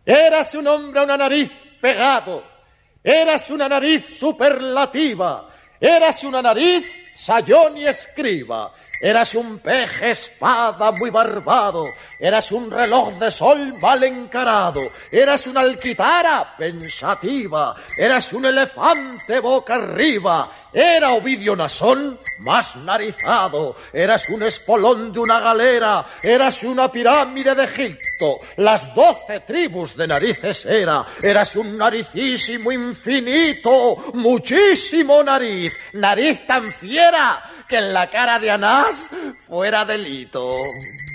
Érase un hombre a una nariz pegado, érase una nariz superlativa, érase una nariz sayón y escriba, érase un peje espada muy barbado, érase un reloj de sol mal encarado, érase una alquitara pensativa, érase un elefante boca arriba, era Ovidio Nasón más narizado, érase un espolón de una galera, érase una pirámide de Egipto, las 12 tribus de narices érase un naricísimo infinito, muchísimo nariz, nariz tan fiera que en la cara de Anás fuera delito.